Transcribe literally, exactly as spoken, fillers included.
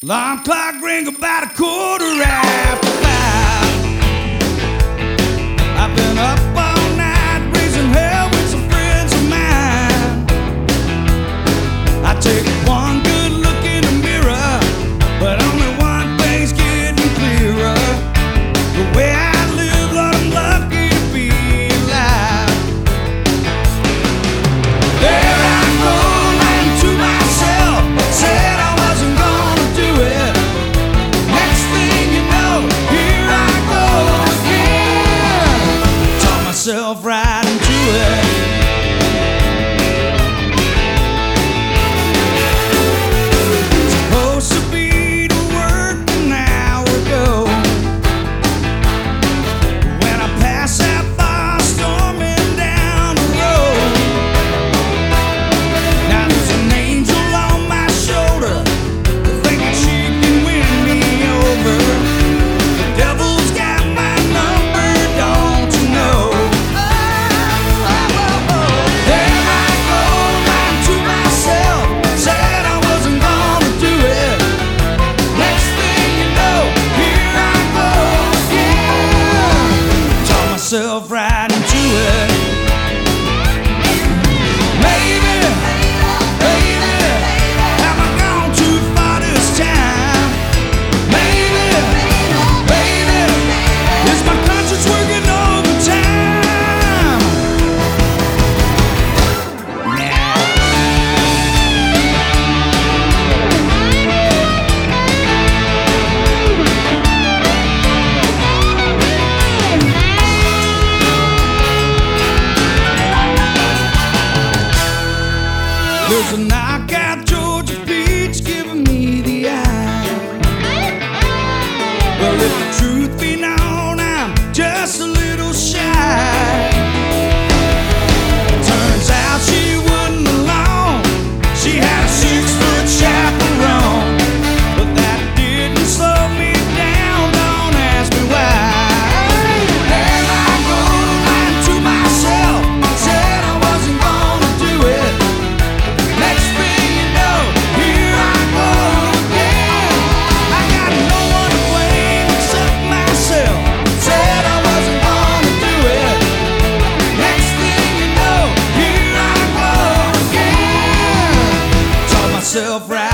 Alarm clock ring about a quarter after five. I've been up all night raising hell with some friends of mine. I take one good look in the mirror, but only one thing's getting clearer. The way I live, Lord, I'm lucky to be alive. There I go, lying to myself, said I wasn't gonna do it. Next thing you know, here I go again. Talk myself right into it. Supposed to be to work an hour ago. When I pass that bar storming down the road, now there's an angel on my shoulder, thinking she can win me over. The devil's got my number, don't you know? There I go, lying to myself, said I wasn't gonna do it. Next thing you know, here I go again. Talk myself right into it. Maybe, baby, have I gone too far this time? Maybe, baby, is my conscience working overtime? Nah. There's a knockout Georgia peach giving me the eye. Well, if the truth be known, I'm just a little shy. Turns out she wasn't alone. She had a six-foot chaperone, but that didn't slow me down. Don't ask me why. There I go, lying to myself, said I wasn't gonna do it. Next thing you know, here I go again. I got no one to blame except myself. Said I wasn't gonna do it. Next thing you know, here I go again. Talk myself right